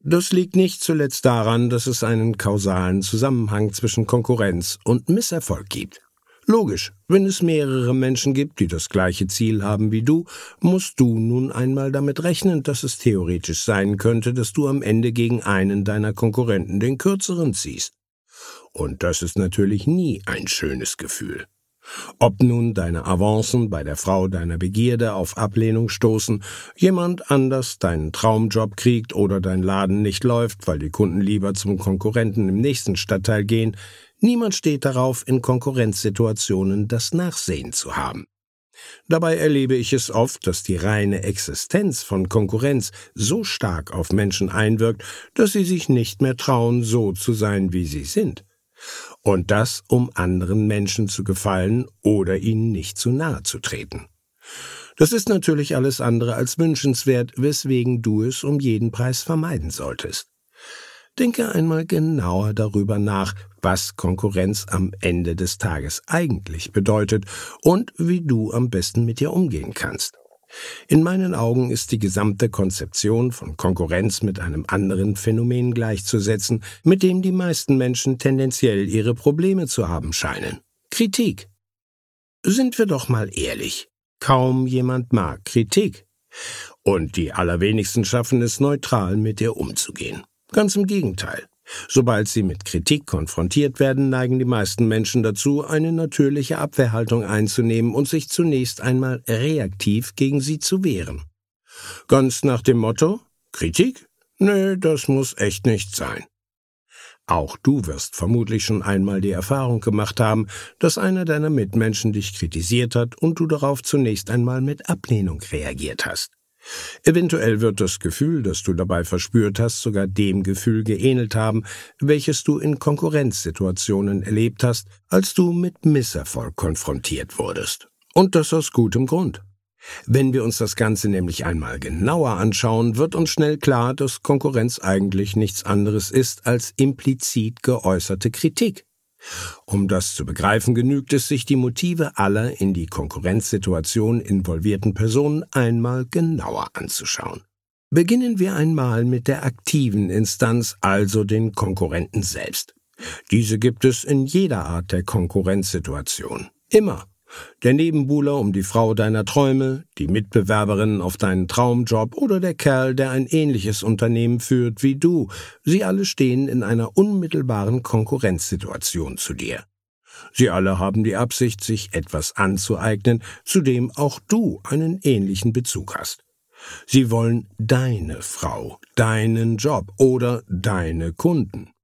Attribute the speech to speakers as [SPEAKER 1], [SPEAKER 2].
[SPEAKER 1] Das liegt nicht zuletzt daran, dass es einen kausalen Zusammenhang zwischen Konkurrenz und Misserfolg gibt. Logisch, wenn es mehrere Menschen gibt, die das gleiche Ziel haben wie du, musst du nun einmal damit rechnen, dass es theoretisch sein könnte, dass du am Ende gegen einen deiner Konkurrenten den kürzeren ziehst. Und das ist natürlich nie ein schönes Gefühl. Ob nun deine Avancen bei der Frau deiner Begierde auf Ablehnung stoßen, jemand anders deinen Traumjob kriegt oder dein Laden nicht läuft, weil die Kunden lieber zum Konkurrenten im nächsten Stadtteil gehen, niemand steht darauf, in Konkurrenzsituationen das Nachsehen zu haben. Dabei erlebe ich es oft, dass die reine Existenz von Konkurrenz so stark auf Menschen einwirkt, dass sie sich nicht mehr trauen, so zu sein, wie sie sind. Und das, um anderen Menschen zu gefallen oder ihnen nicht zu nahe zu treten. Das ist natürlich alles andere als wünschenswert, weswegen du es um jeden Preis vermeiden solltest. Denke einmal genauer darüber nach, was Konkurrenz am Ende des Tages eigentlich bedeutet und wie du am besten mit ihr umgehen kannst. In meinen Augen ist die gesamte Konzeption von Konkurrenz mit einem anderen Phänomen gleichzusetzen, mit dem die meisten Menschen tendenziell ihre Probleme zu haben scheinen: Kritik. Sind wir doch mal ehrlich, kaum jemand mag Kritik. Und die allerwenigsten schaffen es, neutral mit ihr umzugehen. Ganz im Gegenteil. Sobald sie mit Kritik konfrontiert werden, neigen die meisten Menschen dazu, eine natürliche Abwehrhaltung einzunehmen und sich zunächst einmal reaktiv gegen sie zu wehren. Ganz nach dem Motto: Kritik? Nee, das muss echt nicht sein. Auch du wirst vermutlich schon einmal die Erfahrung gemacht haben, dass einer deiner Mitmenschen dich kritisiert hat und du darauf zunächst einmal mit Ablehnung reagiert hast. Eventuell wird das Gefühl, das du dabei verspürt hast, sogar dem Gefühl geähnelt haben, welches du in Konkurrenzsituationen erlebt hast, als du mit Misserfolg konfrontiert wurdest. Und das aus gutem Grund. Wenn wir uns das Ganze nämlich einmal genauer anschauen, wird uns schnell klar, dass Konkurrenz eigentlich nichts anderes ist als implizit geäußerte Kritik. Um das zu begreifen, genügt es, sich die Motive aller in die Konkurrenzsituation involvierten Personen einmal genauer anzuschauen. Beginnen wir einmal mit der aktiven Instanz, also den Konkurrenten selbst. Diese gibt es in jeder Art der Konkurrenzsituation. Immer. Der Nebenbuhler um die Frau deiner Träume, die Mitbewerberin auf deinen Traumjob oder der Kerl, der ein ähnliches Unternehmen führt wie du, sie alle stehen in einer unmittelbaren Konkurrenzsituation zu dir. Sie alle haben die Absicht, sich etwas anzueignen, zu dem auch du einen ähnlichen Bezug hast. Sie wollen deine Frau, deinen Job oder deine Kunden.